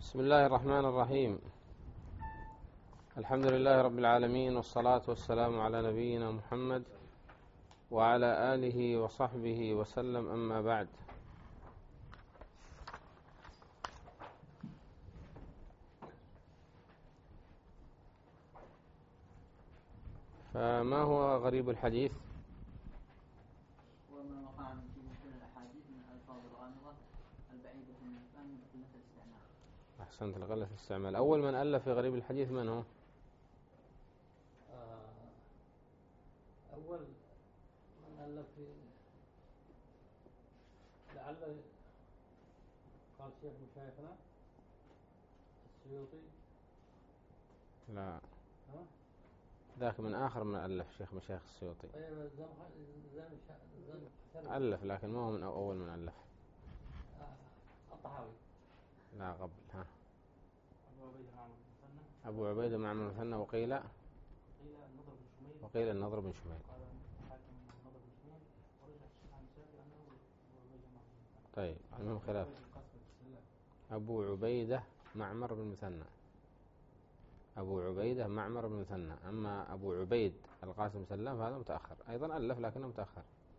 بسم الله الرحمن الرحيم. الحمد لله رب العالمين، والصلاة والسلام على نبينا محمد وعلى آله وصحبه وسلم، أما بعد. فما هو غريب الحديث؟ وما وقع في مثل الأحاديث من الألفاظ الغامضة البعيدة من الفهم وقلة الاستعمال. أحسنت، لقلة الاستعمال. أول من ألف في غريب الحديث من هو؟ أول من ألف في لعل قال شيخ مشايخنا السيوطي. لا، ذاك من آخر من ألف شيخ مشايخ السيوطي. ألف لكن ما هو من أول من ألف. الطحاوي. لا، قبل. أبو عبيدة معمر مثنى وقيل النضر بن شميل. طيب، المهم خلاف. أبو عبيدة معمر بن مثنى، أبو عبيدة معمر بن مثنى. أما أبو عبيد القاسم سلام هذا متأخر، أيضا ألف لكنه متأخر.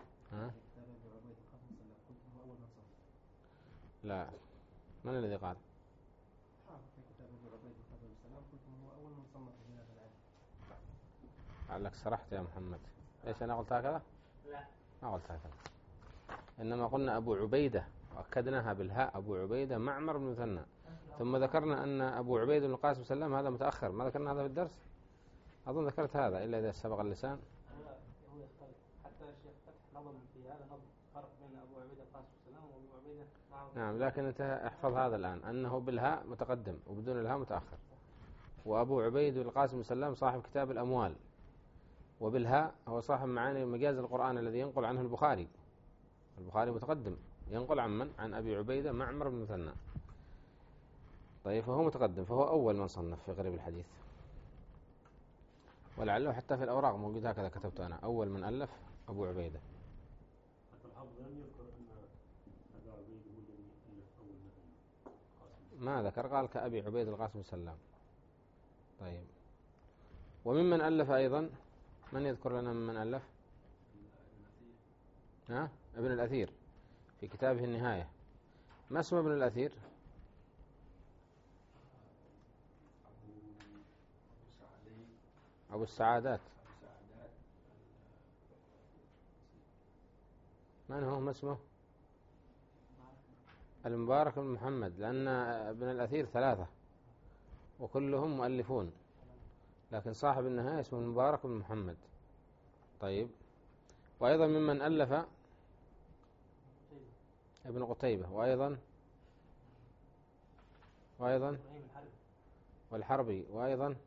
لا، من الذي قال؟ لعلك سرحت يا محمد. ليش أنا قلت هكذا؟ لا، ما قلت هكذا، إنما قلنا أبو عبيدة وأكدناها بالهاء، أبو عبيدة معمر بن مثنى، ثم ذكرنا أن أبو عبيد بن القاسم سلام هذا متأخر. ما ذكرنا هذا في الدرس؟ أظن ذكرت هذا إلا إذا سبق اللسان. هو يختلف. حتى الشيخ فتح نظم في هذا، نظم فرق بين أبو عبيدة القاسم سلام وأبو عبيدة معه. نعم، لكن أنت احفظ هذا الآن، أنه بالهاء متقدم وبدون الهاء متأخر. وأبو عبيد بن القاسم سلام صاحب كتاب الأموال، وبالهاء هو صاحب معاني مجاز القرآن الذي ينقل عنه البخاري. البخاري متقدم، ينقل عن من؟ عن أبي عبيدة معمر بن مثنى. طيب، فهو متقدم، فهو أول من صنف في غريب الحديث، ولعله حتى في الأوراق موجود هكذا كتبت أنا، أول من ألف أبو عبيدة. ما ذكر، قال كأبي عبيد القاسم سلام. طيب، وممن ألف أيضا من يذكر لنا ممن ألف؟ ابن الأثير في كتابه النهاية. ما اسم ابن الأثير؟ أبو السعادات. من هو؟ ما اسمه؟ المبارك بن محمد، لأن ابن الأثير ثلاثة وكلهم مؤلفون، لكن صاحب النهاية اسمه المبارك بن محمد. طيب، وأيضا ممن ألف ابن قتيبة، وأيضا والحربي، وأيضا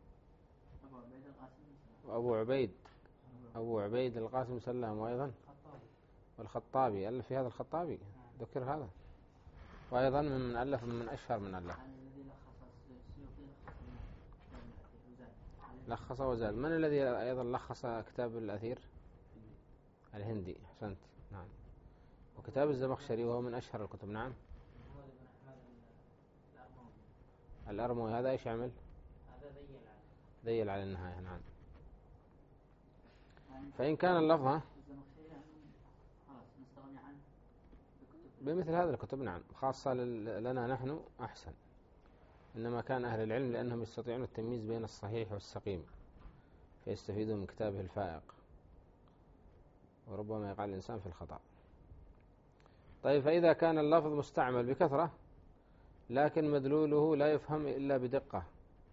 أبو عبيد القاسم سلام، وأيضا والخطابي. ألف في هذا الخطابي، ذكر هذا. وأيضا ممن ألف من أشهر من ألف لخص وزاد. من الذي أيضا لخص كتاب الأثير؟ الهندي. أحسنت، نعم. وكتاب الزمخشري وهو من أشهر الكتب. نعم، الأرموي. هذا إيش يعمل؟ هذا ذيل على النهاية. نعم. فإن كان اللفظ بمثل هذا الكتب، نعم، خاصة لنا نحن أحسن. إنما كان أهل العلم لأنهم يستطيعون التمييز بين الصحيح والسقيم، فيستفيدون من كتابه الفائق، وربما يقع الإنسان في الخطأ. طيب، فإذا كان اللفظ مستعمل بكثرة لكن مدلوله لا يفهم إلا بدقة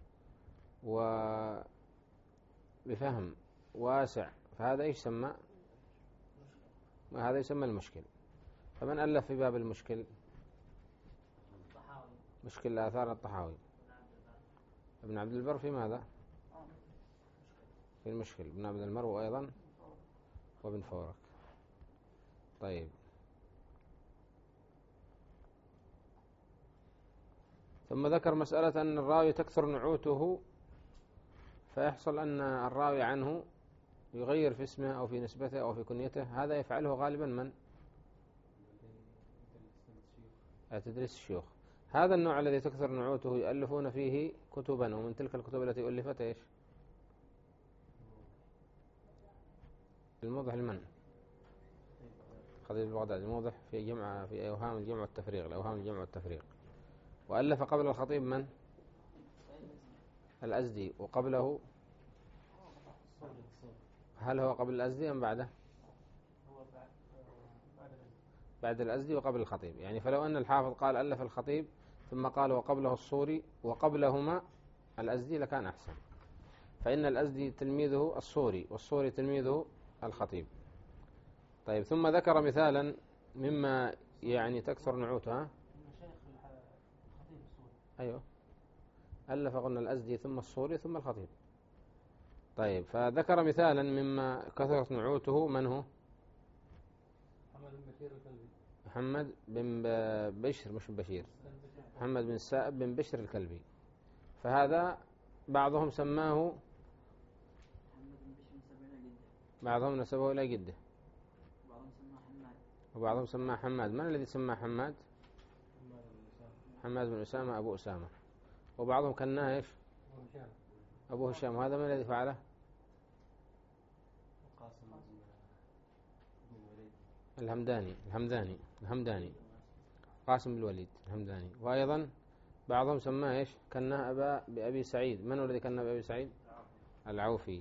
وبفهم واسع، فهذا إيش يسمى؟ هذا يسمى المشكل. فمن ألف في باب المشكل؟ مشكل الآثار الطحاوي. ابن عبد البر في ماذا؟ في المشكل. ابن عبد المر أيضا، وابن فورك. طيب، ثم ذكر مسألة أن الراوي تكثر نعوته، فيحصل أن الراوي عنه يغير في اسمه أو في نسبته أو في كنيته. هذا يفعله غالبا من؟ تدريس الشيوخ. هذا النوع الذي تكثر نعوته يؤلفون فيه كتبا، ومن تلك الكتب التي ألفت إيش؟ الموضح لمن؟ خطيب البغدادي، الموضح في أوهام الجمع والتفريق، الأوهام الجمع والتفريق. وألف قبل الخطيب من؟ الأزدي. وقبله هل هو قبل الأزدي أم بعده؟ بعد الأزدي وقبل الخطيب. يعني فلو أن الحافظ قال ألف الخطيب ثم قال وقبله الصوري وقبلهما الأزدي لكان أحسن، فإن الأزدي تلميذه الصوري والصوري تلميذه الخطيب. طيب، ثم ذكر مثالا مما يعني تكثر نعوتها. أيوه، ألف قلنا الأزدي ثم الصوري ثم الخطيب. طيب، فذكر مثالا مما كثرت نعوته. من هو؟ محمد بن بشر، مش بشير، محمد بن سائب بن بشر الكلبي. فهذا بعضهم سماه، بعضهم نسبه إلى جده، وبعضهم سماه حماد. من الذي سماه حماد؟ حماد بن أسامة أبو أسامة. وبعضهم كناه إيش؟ أبو هشام. وهذا من الذي فعله؟ الهمداني قاسم بن الوليد الهمداني. وأيضا بعضهم سماه إيش؟ كناه بأبي سعيد. من هو الذي كناه بأبي سعيد؟ العوفي.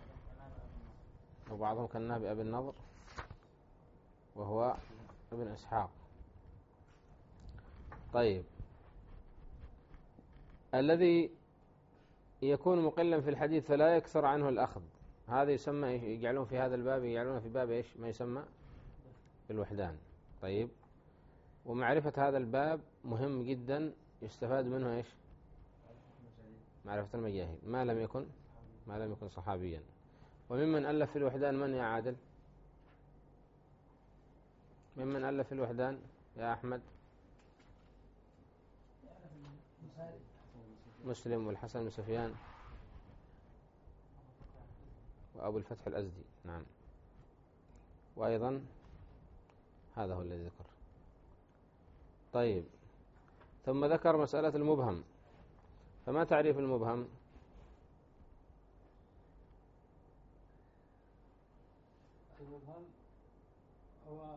وبعضهم كناه بأبي النضر وهو ابن إسحاق. طيب، الذي يكون مقلا في الحديث فلا يكثر عنه الأخذ، هذا يسمى يجعلون في هذا الباب، يجعلون في باب إيش؟ ما يسمى الوحدان. طيب، ومعرفة هذا الباب مهم جدا، يستفاد منه إيش؟ معرفة المجاهيل ما لم يكن صحابيا. وممن ألف في الوحدان من يا عادل؟ ممن ألف في الوحدان يا أحمد؟ مسلم والحسن بن سفيان وأبو الفتح الأزدي. نعم. وأيضا هذا هو الذي ذكر. طيب، ثم ذكر مسألة المبهم. فما تعريف المبهم؟ المبهم هو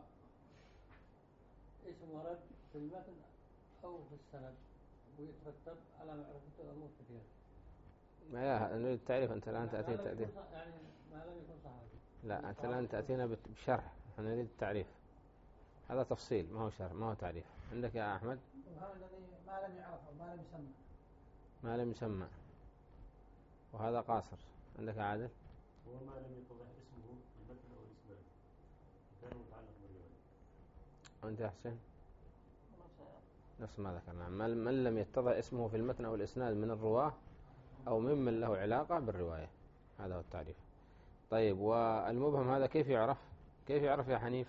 اسم ورد في المتن أو في السند ويترتب على معرفته أمور كثيرة. ما نريد التعريف. أنت الآن تأتي تأتي يعني ما لم يكن صحابي. لا، أنت الآن تأتينا بشرح، نحن نريد التعريف. هذا تفصيل ما هو شرح، ما هو تعريف. عندك يا أحمد؟ المبهم الذي ما لم يعرف أو ما لم يسمى، وهذا قاصر. عندك يا عادل؟ هو ما لم يتضح اسمه في المتن أو الإسناد كان متعلق بالرواية. وأنت يا حسين؟ نفس ما ذكرنا، من لم يتضح اسمه في المتن أو الإسناد من الرواة أو ممن له علاقة بالرواية، هذا هو التعريف. طيب، والمبهم هذا كيف يعرف؟ كيف يعرف يا حنيف؟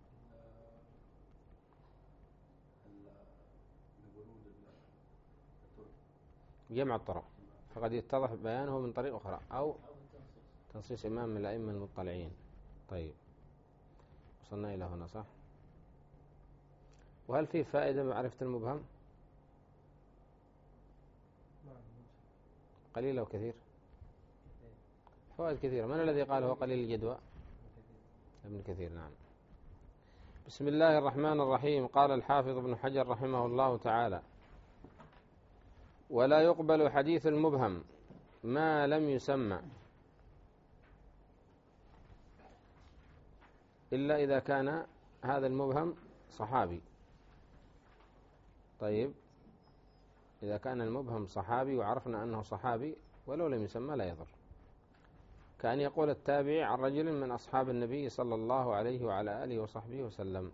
جمع الطرق، فقد يتضح بيانه من طريق أخرى أو تنصيص إمام من الأئمة المطلعين. طيب، وصلنا إلى هنا صح؟ وهل فيه فائدة معرفة المبهم؟ قليل أو كثير؟ فوائد كثيرة. من الذي قال هو قليل الجدوى؟ ابن كثير. نعم. بسم الله الرحمن الرحيم. قال الحافظ ابن حجر رحمه الله تعالى: ولا يقبل حديث المبهم ما لم يسمى إلا إذا كان هذا المبهم صحابي. طيب، إذا كان المبهم صحابي وعرفنا أنه صحابي ولو لم يسمى لا يضر، كأن يقول التابعي عن رجل من أصحاب النبي صلى الله عليه وعلى آله وصحبه وسلم،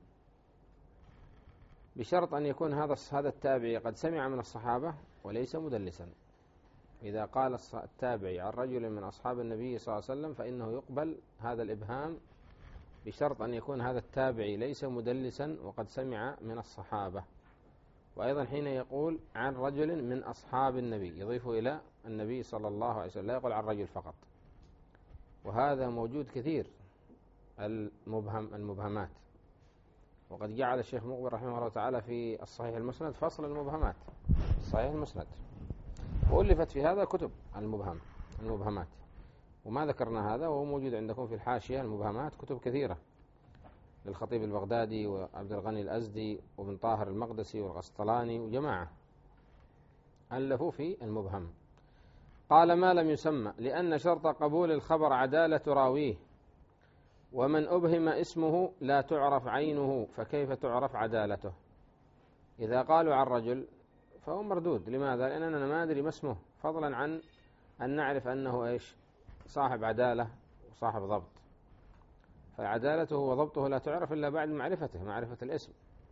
بشرط أن يكون هذا التابعي قد سمع من الصحابة وليس مدلسا. إذا قال التابعي عن رجل من أصحاب النبي صلى الله عليه وسلم فإنه يقبل هذا الإبهام، بشرط أن يكون هذا التابعي ليس مدلسا وقد سمع من الصحابة. وأيضا حين يقول عن رجل من أصحاب النبي يضيف إلى النبي صلى الله عليه وسلم، لا يقول عن رجل فقط. وهذا موجود كثير المبهمات، وقد جعل الشيخ مقبل رحمه الله تعالى في الصحيح المسند فصل المبهمات، الصحيح المسند، وألفت في هذا كتب المبهمات، وما ذكرنا هذا، وهو موجود عندكم في الحاشية المبهمات، كتب كثيرة للخطيب البغدادي وعبد الغني الأزدي وابن طاهر المقدسي والغسطلاني وجماعة ألفوا في المبهم. قال ما لم يسمى، لأن شرط قبول الخبر عدالة راويه، ومن أبهم اسمه لا تعرف عينه، فكيف تعرف عدالته؟ إذا قالوا عن رجل فهو مردود. لماذا؟ لأننا ما ندري ما اسمه، فضلا عن أن نعرف أنه إيش؟ صاحب عدالة وصاحب ضبط، فعدالته وضبطه لا تعرف إلا بعد معرفته، معرفة الاسم.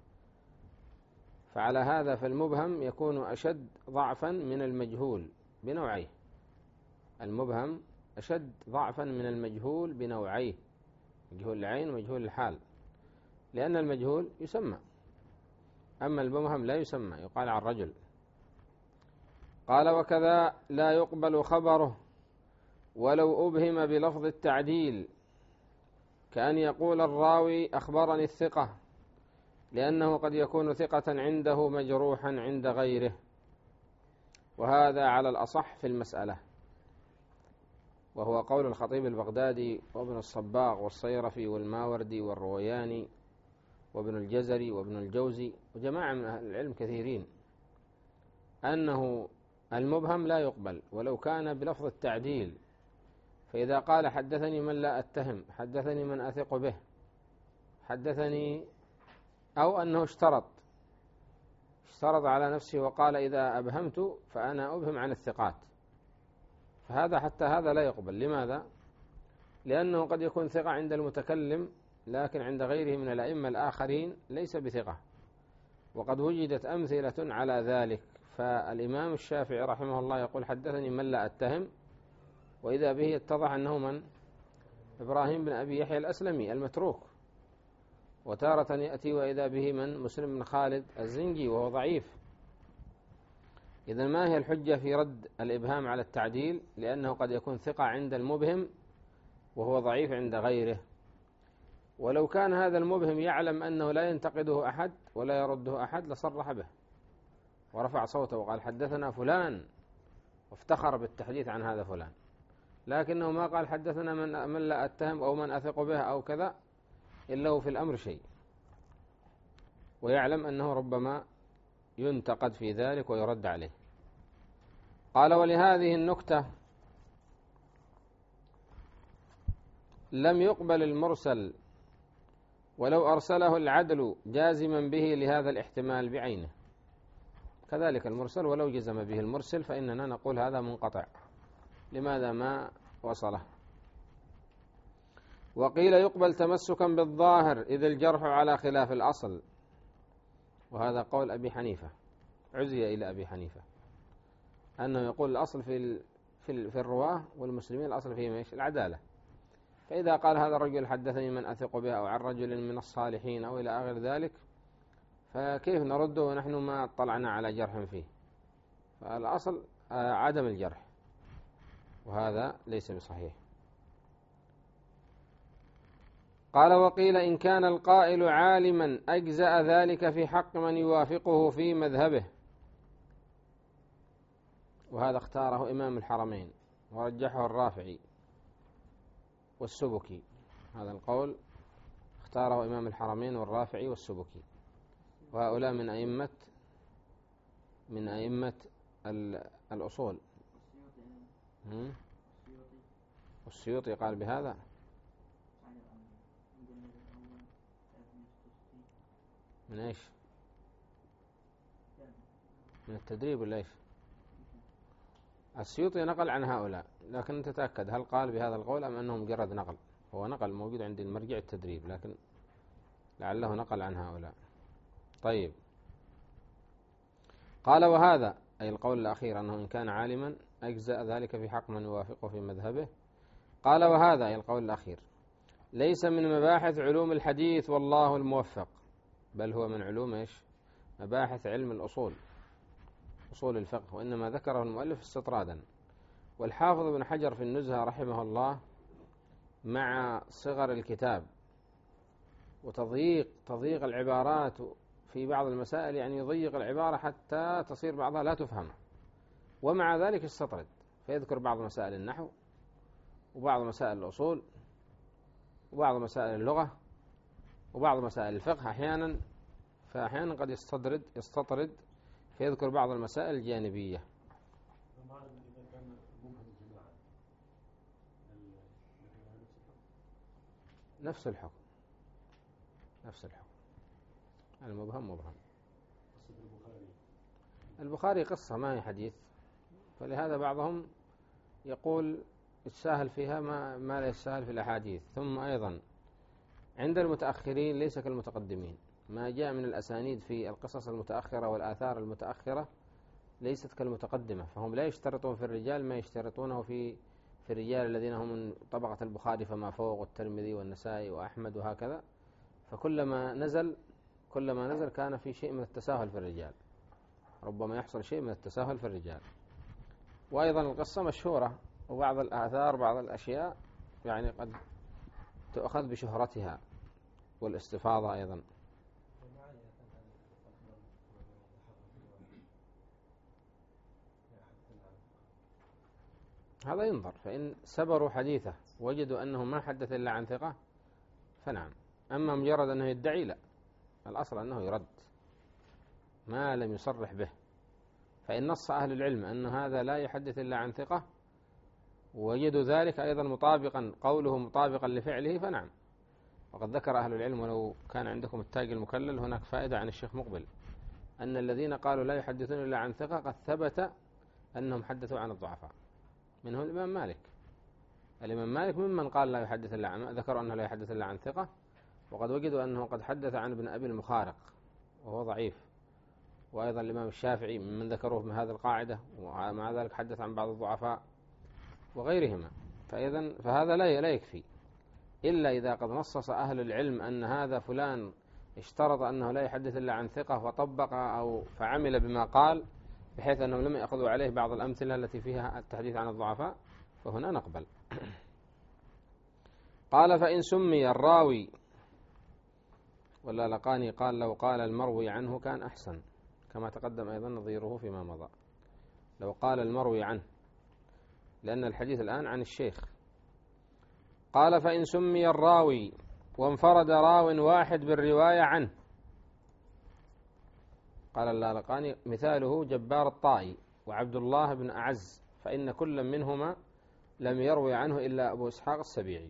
فعلى هذا فالمبهم يكون أشد ضعفا من المجهول بنوعيه، المبهم أشد ضعفا من المجهول بنوعيه، مجهول العين ومجهول الحال، لأن المجهول يسمى، أما المبهم لا يسمى، يقال عن رجل. قال وكذا لا يقبل خبره ولو أبهم بلفظ التعديل، كأن يقول الراوي أخبرني الثقة، لأنه قد يكون ثقة عنده مجروحا عند غيره، وهذا على الأصح في المسألة، وهو قول الخطيب البغدادي وابن الصباغ والصيرفي والماوردي والروياني وابن الجزري وابن الجوزي وجماعة من أهل العلم كثيرين، أنه المبهم لا يقبل ولو كان بلفظ التعديل. فإذا قال حدثني من لا أتهم، حدثني من أثق به، حدثني، أو أنه اشترط على نفسه وقال إذا أبهمت فأنا أبهم عن الثقات، فهذا حتى هذا لا يقبل. لماذا؟ لأنه قد يكون ثقة عند المتكلم، لكن عند غيره من الأئمة الآخرين ليس بثقة، وقد وجدت أمثلة على ذلك. فالإمام الشافعي رحمه الله يقول حدثني من لا أتهم، وإذا به يتضح أنه من؟ إبراهيم بن أبي يحيى الأسلمي المتروك. وتارة يأتي وإذا به من؟ مسلم بن خالد الزنجي وهو ضعيف. إذن ما هي الحجة في رد الإبهام على التعديل؟ لأنه قد يكون ثقة عند المبهم وهو ضعيف عند غيره، ولو كان هذا المبهم يعلم أنه لا ينتقده أحد ولا يرده أحد لصرح به ورفع صوته وقال حدثنا فلان، وافتخر بالتحديث عن هذا فلان، لكنه ما قال حدثنا من لا أتهم أو من أثق به أو كذا، إلا هو في الأمر شيء، ويعلم أنه ربما ينتقد في ذلك ويرد عليه. قال ولهذه النكتة لم يقبل المرسل ولو أرسله العدل جازما به لهذا الاحتمال بعينه، كذلك المرسل ولو جزم به المرسل فإننا نقول هذا منقطع، لماذا ما وصله. وقيل يقبل تمسكا بالظاهر إذ الجرح على خلاف الأصل، وهذا قول أبي حنيفة، عزي إلى أبي حنيفة أنه يقول الأصل في الرواة والمسلمين الأصل فيهم إيش؟ العدالة. فإذا قال هذا الرجل حدثني من أثق به أو عن رجل من الصالحين أو إلى آخر ذلك، فكيف نرده ونحن ما اطلعنا على جرح فيه؟ فالأصل عدم الجرح، وهذا ليس بصحيح. قال وقيل إن كان القائل عالما أجزأ ذلك في حق من يوافقه في مذهبه، وهذا اختاره إمام الحرمين ورجحه الرافعي والسبكي، هذا القول اختاره إمام الحرمين والرافعي والسبكي، وهؤلاء من أئمة الأصول. والسيوطي قال بهذا، من ايش؟ من التدريب ولا ايش؟ السيوطي نقل عن هؤلاء، لكن تتأكد هل قال بهذا القول أم أنه مجرد نقل؟ هو نقل موجود عند المرجع التدريب، لكن لعله نقل عن هؤلاء. طيب، قال وهذا أي القول الأخير أنه إن كان عالما أجزأ ذلك في حق من يوافقه في مذهبه. قال وهذا أي القول الأخير ليس من مباحث علوم الحديث والله الموفق، بل هو من علوم إيش؟ مباحث علم الأصول، أصول الفقه، وإنما ذكره المؤلف استطرادا. والحافظ ابن حجر في النزهة رحمه الله مع صغر الكتاب تضييق العبارات في بعض المسائل، يعني يضيق العبارة حتى تصير بعضها لا تفهم، ومع ذلك يستطرد فيذكر بعض مسائل النحو وبعض مسائل الأصول وبعض مسائل اللغة وبعض مسائل الفقه أحيانا، فأحيانا قد يستطرد فيذكر بعض المسائل الجانبية. إذا كان مبهم جماعة نفس الحكم المبهم مبهم. البخاري قصة ما هي حديث، فلهذا بعضهم يقول يتساهل فيها ما لا يتساهل في الأحاديث. ثم أيضا عند المتأخرين ليس كالمتقدمين، ما جاء من الأسانيد في القصص المتأخرة والآثار المتأخرة ليست كالمتقدمة، فهم لا يشترطون في الرجال ما يشترطونه في الرجال الذين هم من طبقة البخاري فما فوق، والترمذي والنسائي وأحمد وهكذا. فكلما نزل كان في شيء من التساهل في الرجال، ربما يحصل شيء من التساهل في الرجال. وأيضا القصة مشهورة، وبعض الآثار بعض الأشياء يعني قد تؤخذ بشهرتها والاستفاضة أيضا. هذا ينظر، فإن سبروا حديثه وجدوا أنه ما حدث إلا عن ثقة فنعم، أما مجرد أنه يدعي لا، الأصل أنه يرد ما لم يصرح به. فإن نص أهل العلم أن هذا لا يحدث إلا عن ثقة ووجدوا ذلك أيضا قوله مطابقا لفعله فنعم. وقد ذكر أهل العلم، ولو كان عندكم التاج المكلل هناك فائدة عن الشيخ مقبل، أن الذين قالوا لا يحدثون إلا عن ثقة قد ثبت أنهم حدثوا عن الضعفاء، منهم الإمام مالك ممن قال لا يحدث إلا عن، ذكروا أنه لا يحدث إلا عن ثقة، وقد وجدوا أنه قد حدث عن ابن أبي المخارق وهو ضعيف. وأيضا الإمام الشافعي ممن ذكروه من هذه القاعدة، ومع ذلك حدث عن بعض الضعفاء وغيرهما. فهذا لا يكفي إلا إذا قد نصص أهل العلم أن هذا فلان اشترط أنه لا يحدث إلا عن ثقة وطبق أو فعمل بما قال، بحيث أنهم لم يأخذوا عليه بعض الأمثلة التي فيها التحديث عن الضعفاء، فهنا نقبل. قال فإن سمي الراوي، ولا لقاني قال لو قال المروي عنه كان أحسن، كما تقدم أيضا نظيره فيما مضى، لو قال المروي عنه، لأن الحديث الآن عن الشيخ. قال فإن سمي الراوي وانفرد راو واحد بالرواية عنه، قال اللالقاني مثاله جبار الطائي وعبد الله بن أعز، فإن كل منهما لم يروي عنه إلا أبو إسحاق السبيعي،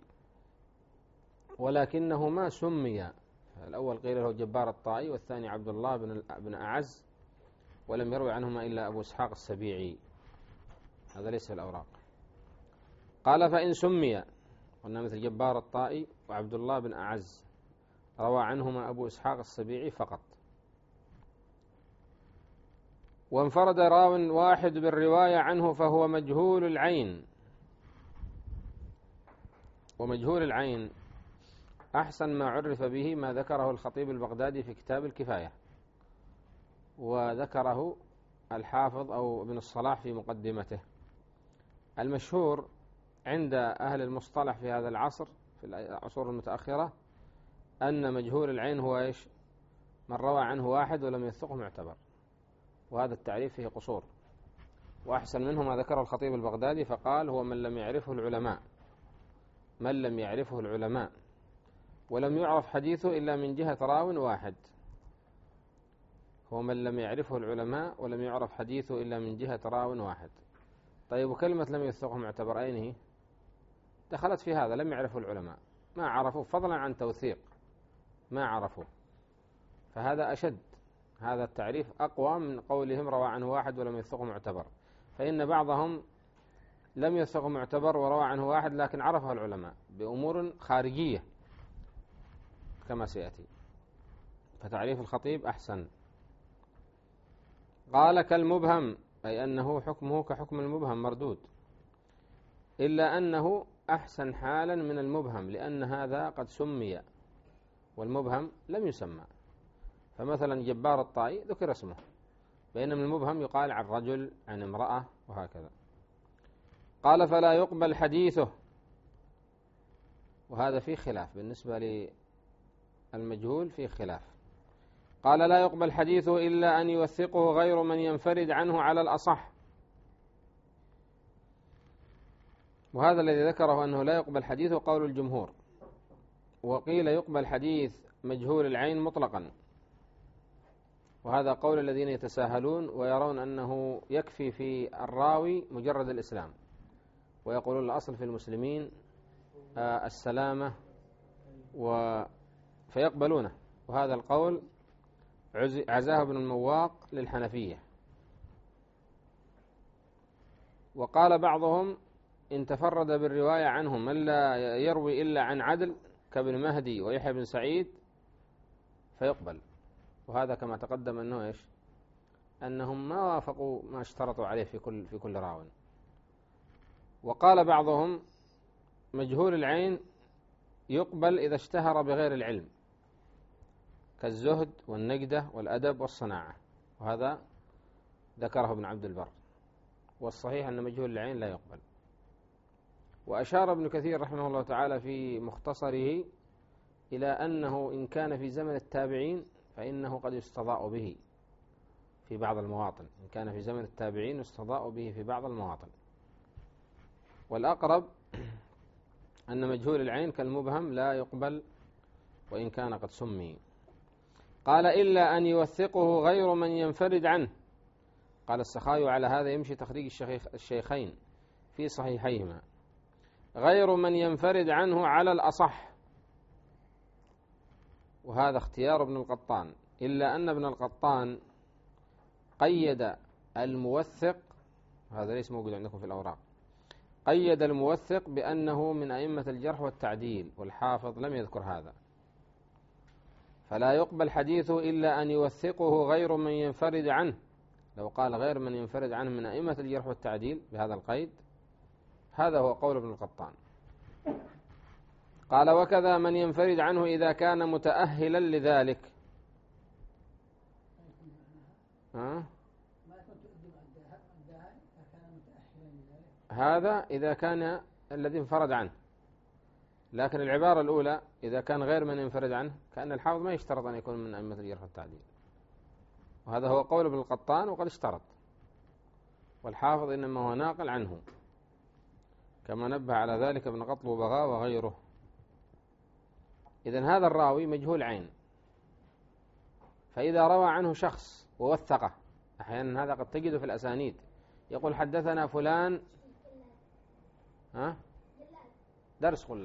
ولكنهما سمي، الأول قيل له جبار الطائي والثاني عبد الله بن أعز، ولم يروي عنهما إلا أبو إسحاق السبيعي، هذا ليس الأوراق. قال فإن سمي، قلنا مثل جبار الطائي وعبد الله بن أعز روى عنهما أبو إسحاق السبيعي فقط. وانفرد راو واحد بالرواية عنه فهو مجهول العين. ومجهول العين أحسن ما عرف به ما ذكره الخطيب البغدادي في كتاب الكفاية، وذكره الحافظ أو ابن الصلاح في مقدمته. المشهور عند أهل المصطلح في هذا العصر في العصور المتأخرة أن مجهول العين هو إيش؟ من روى عنه واحد ولم يثقه معتبر، وهذا التعريف فيه قصور، وأحسن منه ما ذكره الخطيب البغدادي فقال هو من لم يعرفه العلماء ولم يعرف حديثه إلا من جهة راو واحد. هو من لم يعرفه العلماء ولم يعرف حديثه إلا من جهة راو واحد. طيب وكلمة لم يثقه معتبر أين هي؟ دخلت في هذا، لم يعرفه العلماء، ما عرفوا فضلا عن توثيق، ما عرفوا، فهذا أشد، هذا التعريف أقوى من قولهم روى عنه واحد ولم يثقه معتبر، فإن بعضهم لم يثقه معتبر وروى عنه واحد لكن عرفه العلماء بأمور خارجية كما سيأتي، فتعريف الخطيب أحسن. قال كالمبهم، أي أنه حكمه كحكم المبهم مردود، إلا أنه أحسن حالا من المبهم، لأن هذا قد سمي والمبهم لم يسمى. فمثلا جبار الطائي ذكر اسمه، بينما المبهم يقال عن رجل عن امرأة وهكذا. قال فلا يقبل حديثه، وهذا فيه خلاف بالنسبة المجهول فيه خلاف. قال لا يقبل حديثه إلا أن يوثقه غير من ينفرد عنه على الأصح. وهذا الذي ذكره أنه لا يقبل حديثه قول الجمهور. وقيل يقبل حديث مجهول العين مطلقا، وهذا قول الذين يتساهلون ويرون أنه يكفي في الراوي مجرد الإسلام، ويقولون الأصل في المسلمين السلامة فيقبلونه. وهذا القول عزاه ابن المواق للحنفية. وقال بعضهم إن تفرد بالرواية عنهم من لا يروي إلا عن عدل كابن مهدي ويحيى بن سعيد فيقبل. وهذا كما تقدم أنه إيش؟ أنهم ما وافقوا ما اشترطوا عليه في كل راو. وقال بعضهم مجهول العين يقبل إذا اشتهر بغير العلم كالزهد والنجدة والأدب والصناعة، وهذا ذكره ابن عبد البر. والصحيح أن مجهول العين لا يقبل. وأشار ابن كثير رحمه الله تعالى في مختصره إلى أنه إن كان في زمن التابعين فإنه قد يستضاء به في بعض المواطن. إن كان في زمن التابعين يستضاء به في بعض المواطن. والأقرب أن مجهول العين كالمبهم لا يقبل وإن كان قد سمي. قال إلا أن يوثقه غير من ينفرد عنه. قال السخاوي على هذا يمشي تخريج الشيخين في صحيحيهما غير من ينفرد عنه على الأصح، وهذا اختيار ابن القطان، إلا أن ابن القطان قيد الموثق، هذا ليس موجود عندكم في الأوراق، قيد الموثق بأنه من أئمة الجرح والتعديل، والحافظ لم يذكر هذا. فلا يقبل حديثه إلا أن يوثقه غير من ينفرد عنه. لو قال غير من ينفرد عنه من أئمة الجرح والتعديل بهذا القيد، هذا هو قول ابن القطان. قال وكذا من ينفرد عنه إذا كان متأهلا لذلك. هذا إذا كان الذي انفرد عنه، لكن العبارة الأولى إذا كان غير من ينفرد عنه كأن الحافظ ما يشترط أن يكون من أئمة الجرح والتعديل، وهذا هو قول ابن القطان وقد اشترط، والحافظ إنما هو ناقل عنه كما نبه على ذلك ابن قطب وبغاء وغيره. إذن هذا الراوي مجهول عين، فإذا روى عنه شخص ووثقه، أحيانا هذا قد تجده في الأسانيد، يقول حدثنا فلان درس قله.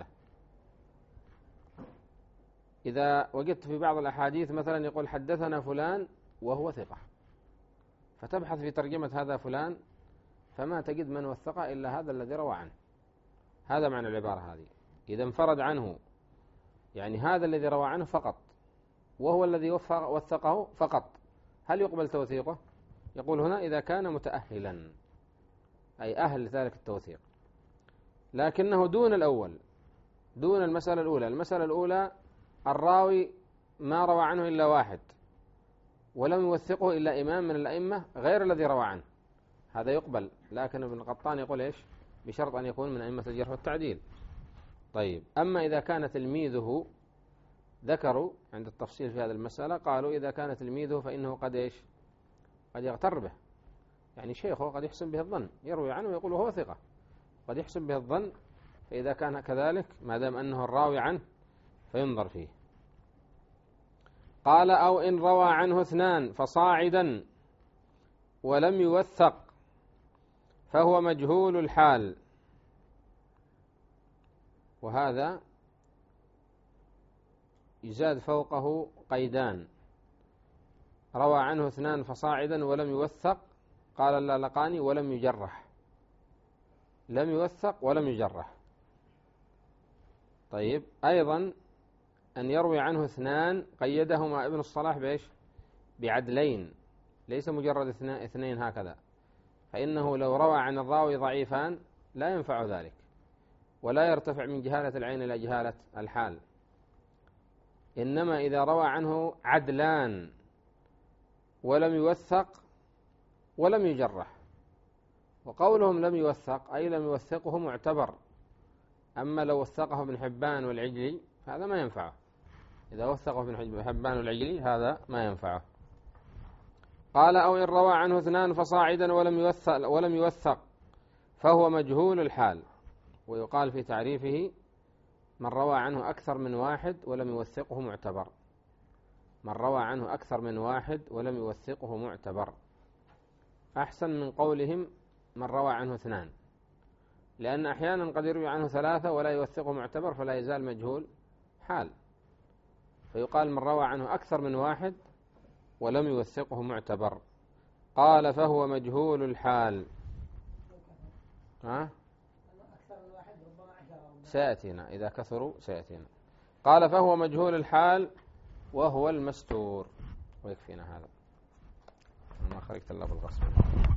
إذا وجدت في بعض الأحاديث مثلا يقول حدثنا فلان وهو ثقة، فتبحث في ترجمة هذا فلان فما تجد من وثقه إلا هذا الذي روى عنه. هذا معنى العبارة هذه. إذا انفرد عنه يعني هذا الذي روى عنه فقط، وهو الذي وثقه فقط، هل يقبل توثيقه؟ يقول هنا إذا كان متأهلا، أي أهل لذلك التوثيق، لكنه دون الأول، دون المسألة الأولى. المسألة الأولى الراوي ما روى عنه إلا واحد ولم يوثقه إلا إمام من الأئمة غير الذي روى عنه، هذا يقبل. لكن ابن القطان يقول إيش؟ بشرط أن يكون من أئمة الجرح والتعديل. طيب، أما إذا كان تلميذه، ذكروا عند التفصيل في هذه المسألة، قالوا إذا كان تلميذه فإنه قد إيش؟ قد يغتر به، يعني شيخه قد يحسن به الظن، يروي عنه ويقول هو ثقة، قد يحسن به الظن، فإذا كان كذلك ما دام أنه الراوي عنه فينظر فيه. قال أو إن روى عنه اثنان فصاعدا ولم يوثق فهو مجهول الحال. وهذا يزاد فوقه قيدان: روى عنه اثنان فصاعدا ولم يوثق، قال اللالقاني ولم يجرح، لم يوثق ولم يجرح. طيب، أيضا أن يروي عنه اثنان، قيدهما ابن الصلاح بإيش؟ بعدلين، ليس مجرد اثنين هكذا، فإنه لو روى عن الراوي ضعيفان لا ينفع ذلك، ولا يرتفع من جهالة العين إلى جهالة الحال. إنما إذا روى عنه عدلان ولم يوثق ولم يجرح، وقولهم لم يوثق أي لم يوثقه معتبر، أما لو وثقه ابن حبان والعجلي هذا ما ينفعه، إذا وثقه ابن حبان العجلي هذا ما ينفعه. قال أو إن روى عنه 2 فصاعدا ولم يوثق فهو مجهول الحال. ويقال في تعريفه من روى عنه أكثر من 1 ولم يوثقه معتبر. من روى عنه أكثر من 1 ولم يوثقه معتبر أحسن من قولهم من روى عنه 2، لأن أحيانا قد يروي عنه 3 ولا يوثقه معتبر فلا يزال مجهول حال، فيقال من روى عنه أكثر من 1 ولم يوثقه معتبر. قال فهو مجهول الحال. سيأتينا إذا كثروا سيأتينا. قال فهو مجهول الحال وهو المستور. ويكفينا هذا، ما خرجت الله بالغصب.